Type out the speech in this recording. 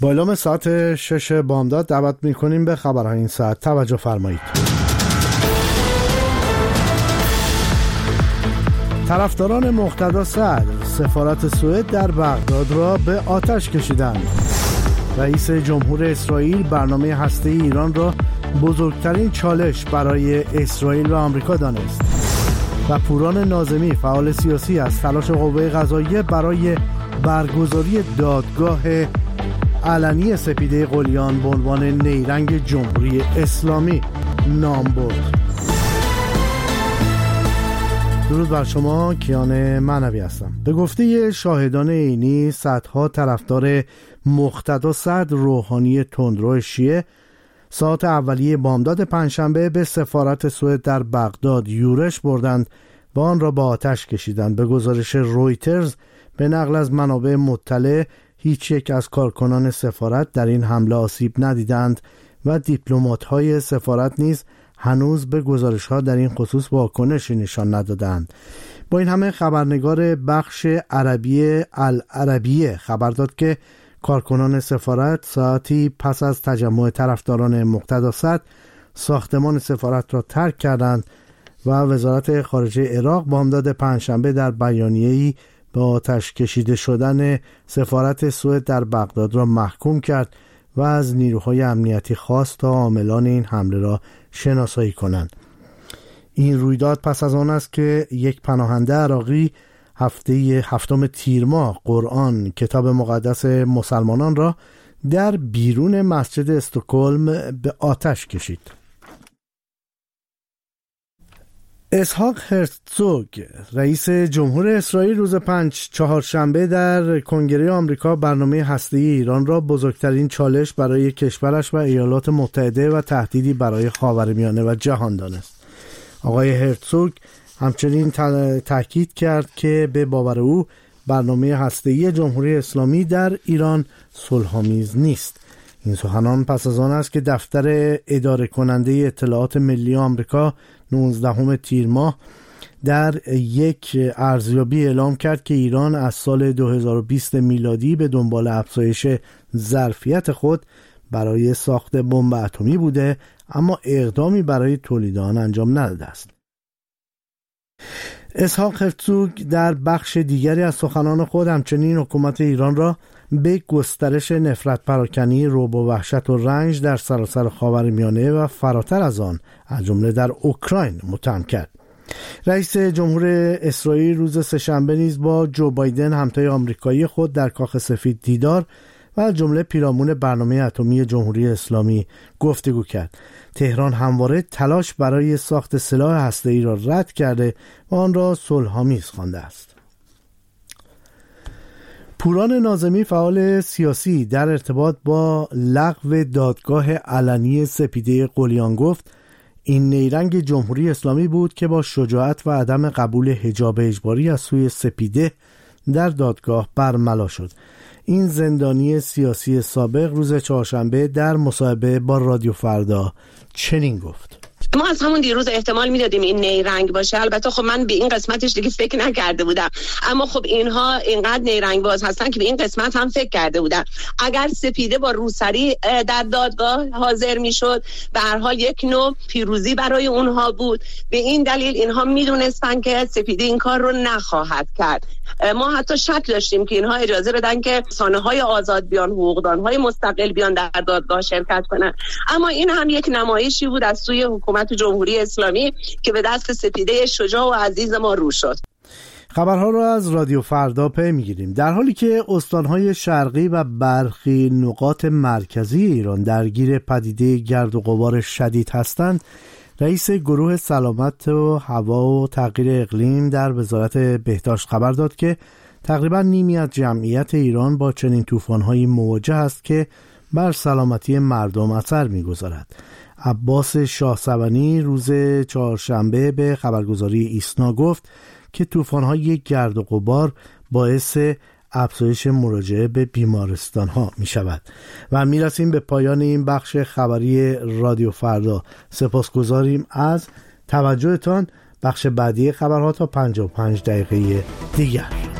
با اعلام ساعت 6 بامداد دعوت میکنیم به خبرهای این ساعت. توجه فرمایید. طرفداران مقتدا صدر سفارت سوئد در بغداد را به آتش کشیدند. رئیس جمهور اسرائیل برنامه هسته‌ای ایران را بزرگترین چالش برای اسرائیل و آمریکا دانست. و پوران ناظمی فعال سیاسی از تلاش قوه قضاییه برای برگزاری دادگاه علنی سپیده قلیان به عنوان نیرنگ جمهوری اسلامی نام برد. درود بر شما، کیان معنوی هستم. به گفته شاهدان عینی صدها طرفدار مقتدا صدر روحانی تندرو شیعه ساعت اولیه بامداد پنجشنبه به سفارت سوئد در بغداد یورش بردند و آن را با آتش کشیدند. به گزارش رویترز به نقل از منابع مطلع هیچ یک از کارکنان سفارت در این حمله آسیب ندیدند و دیپلمات‌های سفارت نیز هنوز به گزارش‌ها در این خصوص واکنشی نشان ندادند. با این همه خبرنگار بخش عربی العربیه خبر داد که کارکنان سفارت ساعتی پس از تجمع طرفداران مقتدا صدر ساختمان سفارت را ترک کردند و وزارت خارجه عراق بامداد پنجشنبه در بیانیه‌ای به آتش کشیده شدن سفارت سوئد در بغداد را محکوم کرد و از نیروهای امنیتی خواست تا عاملان این حمله را شناسایی کنند. این رویداد پس از آن است که یک پناهنده عراقی هفتم تیر ماه قرآن کتاب مقدس مسلمانان را در بیرون مسجد استکهلم به آتش کشید. اسحاق هرتزوگ رئیس جمهور اسرائیل روز چهارشنبه در کنگره آمریکا برنامه هسته‌ای ایران را بزرگترین چالش برای کشورش و ایالات متحده و تهدیدی برای خاورمیانه و جهان دانست. آقای هرتزوگ همچنین تاکید کرد که به باور او برنامه هسته‌ای جمهوری اسلامی در ایران صلح‌آمیز نیست. این سخنان پس از آن است که دفتر اداره کننده اطلاعات ملی آمریکا 19 تیر ماه در یک ارزیابی اعلام کرد که ایران از سال 2020 میلادی به دنبال افزایش ظرفیت خود برای ساخت بمب اتمی بوده، اما اقدامی برای تولید آن انجام نداده است. اسحاق هرتزوگ در بخش دیگری از سخنان خود همچنین حکومت ایران را به گسترش نفرت پراکنی، رعب و وحشت و رنج در سراسر خاورمیانه و فراتر از آن از جمله در اوکراین متهم کرد. رئیس جمهور اسرائیل روز سه‌شنبه نیز با جو بایدن همتای آمریکایی خود در کاخ سفید دیدار و از جمله پیرامون برنامه اتمی جمهوری اسلامی گفتگو کرد. تهران همواره تلاش برای ساخت سلاح هسته‌ای را رد کرده و آن را صلح‌آمیز خوانده است. پوران ناظمی فعال سیاسی در ارتباط با لغو دادگاه علنی سپیده قلیان گفت این نیرنگ جمهوری اسلامی بود که با شجاعت و عدم قبول حجاب اجباری از سوی سپیده در دادگاه برملا شد. این زندانی سیاسی سابق روز چهارشنبه در مصاحبه با رادیو فردا چنین گفت: ما از همون دیروز احتمال میدادیم این نیرنگ باشه. البته خب من به این قسمتش دیگه فکر نکرده بودم، اما خب اینها اینقدر نیرنگ باز هستن که به این قسمت هم فکر کرده بودن. اگر سپیده با روسری در دادگاه حاضر میشد، به هر حال یک نوع پیروزی برای اونها بود. به این دلیل اینها میدونستن که سپیده این کار رو نخواهد کرد. ما حتی شک داشتیم که اینها اجازه بدن که رسانه‌های آزاد بیان، حقوقدان‌های مستقل بیان در دادگاه شرکت کنن. اما این هم یک نمایشی بود از سوی حکومت جمهوری اسلامی که به دست سپیده شجاع و عزیز ما رو شد. خبرها را از رادیو فردا پی میگیریم. در حالی که استانهای شرقی و برخی نقاط مرکزی ایران درگیر پدیده گرد و غبار شدید هستند، رئیس گروه سلامت و هوا و تغییر اقلیم در وزارت بهداشت خبر داد که تقریبا نیمی از جمعیت ایران با چنین طوفان‌هایی مواجه است که بر سلامتی مردم اثر می‌گذارد. عباس شاهسوانی روز چهارشنبه به خبرگزاری ایسنا گفت که طوفان‌های گرد و غبار باعث افزایش مراجعه به بیمارستان‌ها می‌شود. و می‌رسیم به پایان این بخش خبری رادیو فردا. سپاسگزاریم از توجهتان. بخش بعدی خبرها تا 55 دقیقه دیگر.